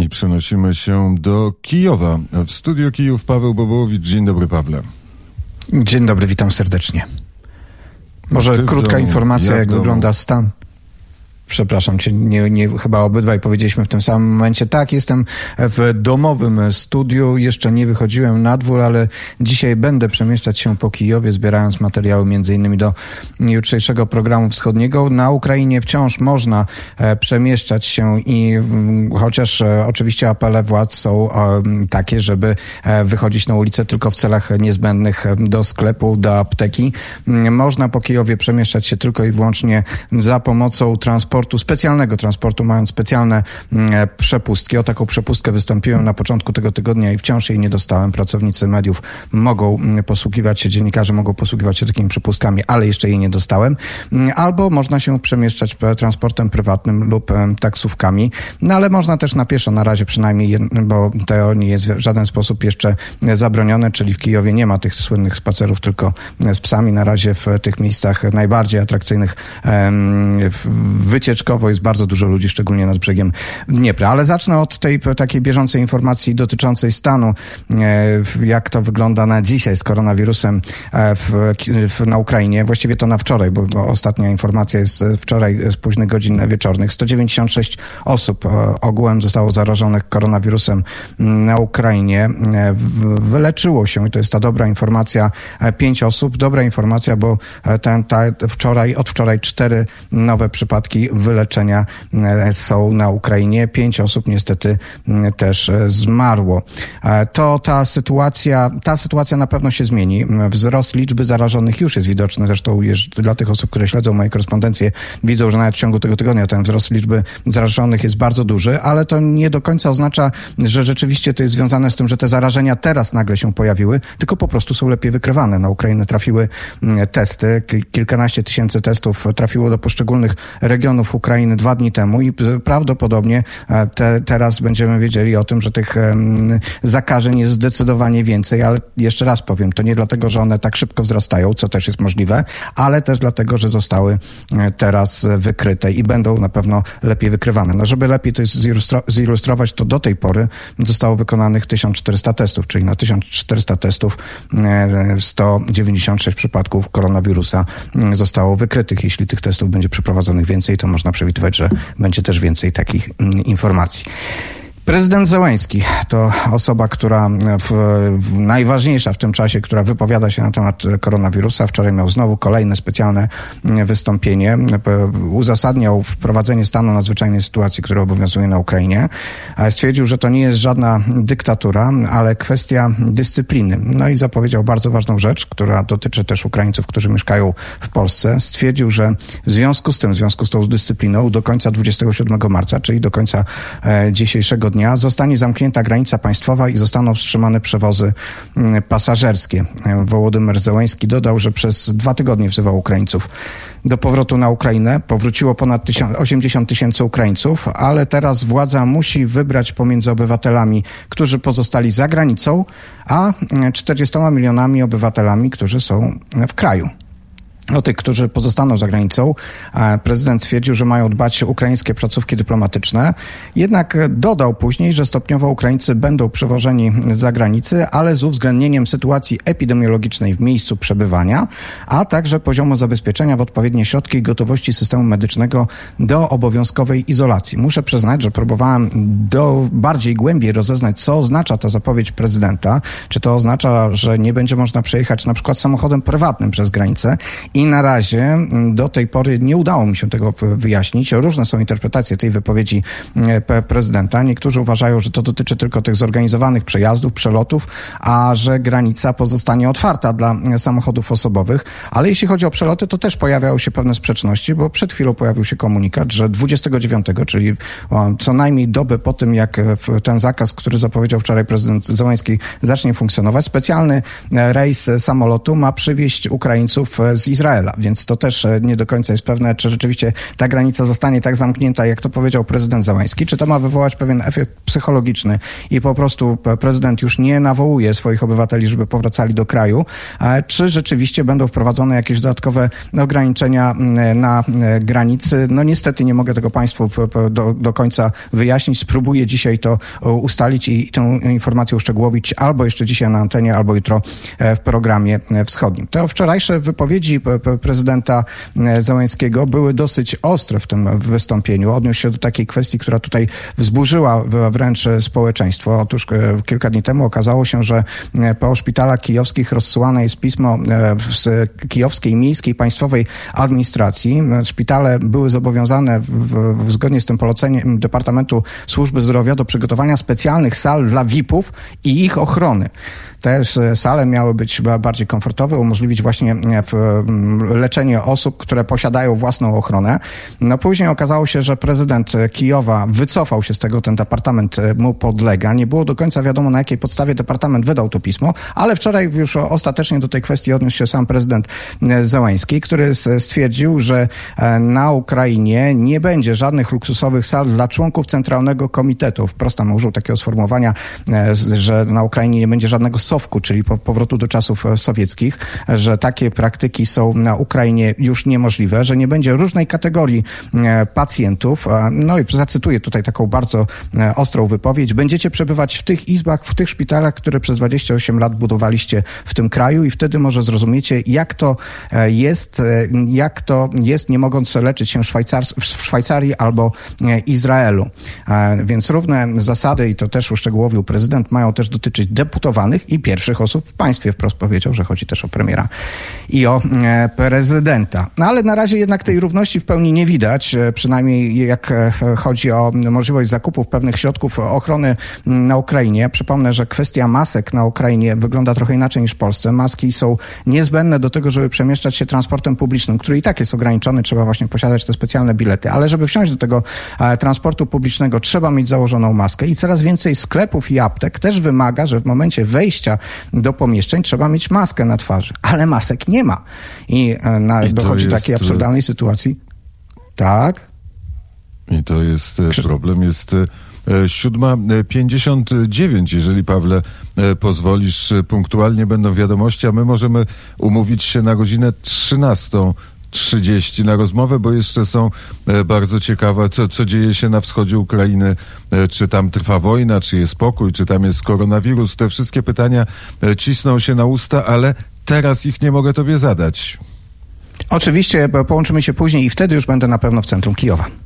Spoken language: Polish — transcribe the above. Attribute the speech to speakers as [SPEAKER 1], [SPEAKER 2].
[SPEAKER 1] I przenosimy się do Kijowa. W studiu Kijów Paweł Bobołowicz. Dzień dobry, Pawle.
[SPEAKER 2] Dzień dobry, witam serdecznie. Może krótka informacja, jak wygląda stan. Przepraszam cię, chyba obydwaj powiedzieliśmy w tym samym momencie. Tak, jestem w domowym studiu, jeszcze nie wychodziłem na dwór, ale dzisiaj będę przemieszczać się po Kijowie, zbierając materiały m.in. do jutrzejszego programu wschodniego. Na Ukrainie wciąż można przemieszczać się i chociaż oczywiście apele władz są takie, żeby wychodzić na ulicę tylko w celach niezbędnych do sklepu, do apteki, można po Kijowie przemieszczać się tylko i wyłącznie za pomocą specjalnego transportu, mając specjalne przepustki. O taką przepustkę wystąpiłem na początku tego tygodnia i wciąż jej nie dostałem. Pracownicy mediów mogą posługiwać się, dziennikarze mogą posługiwać się takimi przepustkami, ale jeszcze jej nie dostałem. Albo można się przemieszczać transportem prywatnym lub taksówkami, no ale można też na pieszo na razie przynajmniej, bo to nie jest w żaden sposób jeszcze zabronione, czyli w Kijowie nie ma tych słynnych spacerów tylko z psami. Na razie w tych miejscach najbardziej atrakcyjnych wycieczkowo jest bardzo dużo ludzi, szczególnie nad brzegiem Dniepra. Ale zacznę od tej takiej bieżącej informacji dotyczącej stanu, jak to wygląda na dzisiaj z koronawirusem na Ukrainie. Właściwie to na wczoraj, bo ostatnia informacja jest wczoraj z późnych godzin wieczornych. 196 osób ogółem zostało zarażonych koronawirusem na Ukrainie. Wyleczyło się, i to jest ta dobra informacja, 5 osób. Dobra informacja, bo od wczoraj 4 nowe przypadki wyleczenia są na Ukrainie. 5 osób niestety też zmarło. Ta sytuacja na pewno się zmieni. Wzrost liczby zarażonych już jest widoczny. Zresztą dla tych osób, które śledzą moje korespondencje, widzą, że nawet w ciągu tego tygodnia ten wzrost liczby zarażonych jest bardzo duży, ale to nie do końca oznacza, że rzeczywiście to jest związane z tym, że te zarażenia teraz nagle się pojawiły, tylko po prostu są lepiej wykrywane. Na Ukrainę trafiły testy. Kilkanaście tysięcy testów trafiło do poszczególnych regionów Ukrainy 2 dni temu i prawdopodobnie teraz będziemy wiedzieli o tym, że tych zakażeń jest zdecydowanie więcej, ale jeszcze raz powiem, to nie dlatego, że one tak szybko wzrastają, co też jest możliwe, ale też dlatego, że zostały teraz wykryte i będą na pewno lepiej wykrywane. No, żeby lepiej to zilustrować, to do tej pory zostało wykonanych 1400 testów, czyli na 1400 testów 196 przypadków koronawirusa zostało wykrytych. Jeśli tych testów będzie przeprowadzonych więcej, to można przewidywać, że będzie też więcej takich informacji. Prezydent Zełenski to osoba, która najważniejsza w tym czasie, która wypowiada się na temat koronawirusa. Wczoraj miał znowu kolejne specjalne wystąpienie. Uzasadniał wprowadzenie stanu nadzwyczajnej sytuacji, która obowiązuje na Ukrainie. Stwierdził, że to nie jest żadna dyktatura, ale kwestia dyscypliny. No i zapowiedział bardzo ważną rzecz, która dotyczy też Ukraińców, którzy mieszkają w Polsce. Stwierdził, że w związku z tą dyscypliną do końca 27 marca, czyli do końca dzisiejszego dnia, zostanie zamknięta granica państwowa i zostaną wstrzymane przewozy pasażerskie. Wołodymyr Zełenski dodał, że przez 2 tygodnie wzywał Ukraińców do powrotu na Ukrainę. Powróciło ponad 80 tysięcy Ukraińców, ale teraz władza musi wybrać pomiędzy obywatelami, którzy pozostali za granicą, a 40 milionami obywatelami, którzy są w kraju. O tych, którzy pozostaną za granicą, prezydent stwierdził, że mają dbać ukraińskie placówki dyplomatyczne. Jednak dodał później, że stopniowo Ukraińcy będą przewożeni za granicę, ale z uwzględnieniem sytuacji epidemiologicznej w miejscu przebywania, a także poziomu zabezpieczenia w odpowiednie środki i gotowości systemu medycznego do obowiązkowej izolacji. Muszę przyznać, że próbowałem bardziej głębiej rozeznać, co oznacza ta zapowiedź prezydenta. Czy to oznacza, że nie będzie można przejechać na przykład samochodem prywatnym przez granicę? I na razie do tej pory nie udało mi się tego wyjaśnić. Różne są interpretacje tej wypowiedzi prezydenta. Niektórzy uważają, że to dotyczy tylko tych zorganizowanych przejazdów, przelotów, a że granica pozostanie otwarta dla samochodów osobowych. Ale jeśli chodzi o przeloty, to też pojawiały się pewne sprzeczności, bo przed chwilą pojawił się komunikat, że 29, czyli co najmniej dobę po tym, jak ten zakaz, który zapowiedział wczoraj prezydent Zełenski, zacznie funkcjonować, specjalny rejs samolotu ma przywieźć Ukraińców z Izraela Izraela, więc to też nie do końca jest pewne, czy rzeczywiście ta granica zostanie tak zamknięta, jak to powiedział prezydent Zełenski, czy to ma wywołać pewien efekt psychologiczny i po prostu prezydent już nie nawołuje swoich obywateli, żeby powracali do kraju, czy rzeczywiście będą wprowadzone jakieś dodatkowe ograniczenia na granicy. No niestety nie mogę tego Państwu do końca wyjaśnić. Spróbuję dzisiaj to ustalić i tę informację uszczegółowić albo jeszcze dzisiaj na antenie, albo jutro w programie wschodnim. Te wczorajsze wypowiedzi prezydenta Zełenskiego były dosyć ostre w tym wystąpieniu. Odniósł się do takiej kwestii, która tutaj wzburzyła wręcz społeczeństwo. Otóż kilka dni temu okazało się, że po szpitalach kijowskich rozsyłane jest pismo z kijowskiej miejskiej państwowej administracji. Szpitale były zobowiązane zgodnie z tym poleceniem Departamentu Służby Zdrowia do przygotowania specjalnych sal dla VIP-ów i ich ochrony. Te sale miały być bardziej komfortowe, umożliwić właśnie leczenie osób, które posiadają własną ochronę. No później okazało się, że prezydent Kijowa wycofał się z tego, ten departament mu podlega. Nie było do końca wiadomo, na jakiej podstawie departament wydał to pismo, ale wczoraj już ostatecznie do tej kwestii odniósł się sam prezydent Zełenski, który stwierdził, że na Ukrainie nie będzie żadnych luksusowych sal dla członków Centralnego Komitetu. Wprost tam użył takiego sformułowania, że na Ukrainie nie będzie żadnego SOWK-u, czyli powrotu do czasów sowieckich, że takie praktyki są na Ukrainie już niemożliwe, że nie będzie różnej kategorii pacjentów. No i zacytuję tutaj taką bardzo ostrą wypowiedź. Będziecie przebywać w tych izbach, w tych szpitalach, które przez 28 lat budowaliście w tym kraju i wtedy może zrozumiecie, jak to jest, nie mogąc leczyć się w Szwajcarii albo Izraelu. Więc równe zasady, i to też uszczegółowił prezydent, mają też dotyczyć deputowanych i pierwszych osób w państwie. Wprost powiedział, że chodzi też o premiera i o prezydenta. No ale na razie jednak tej równości w pełni nie widać, przynajmniej jak chodzi o możliwość zakupów pewnych środków ochrony na Ukrainie. Przypomnę, że kwestia masek na Ukrainie wygląda trochę inaczej niż w Polsce. Maski są niezbędne do tego, żeby przemieszczać się transportem publicznym, który i tak jest ograniczony, trzeba właśnie posiadać te specjalne bilety, ale żeby wsiąść do tego transportu publicznego, trzeba mieć założoną maskę i coraz więcej sklepów i aptek też wymaga, że w momencie wejścia do pomieszczeń trzeba mieć maskę na twarzy, ale masek nie ma. I dochodzi do takiej absurdalnej sytuacji. Tak?
[SPEAKER 1] I to jest problem. Jest 7:59. Jeżeli, Pawle, pozwolisz, punktualnie będą wiadomości, a my możemy umówić się na godzinę 13:30 na rozmowę, bo jeszcze są bardzo ciekawe, co dzieje się na wschodzie Ukrainy, czy tam trwa wojna, czy jest pokój, czy tam jest koronawirus. Te wszystkie pytania cisną się na usta, ale teraz ich nie mogę tobie zadać.
[SPEAKER 2] Oczywiście połączymy się później i wtedy już będę na pewno w centrum Kijowa.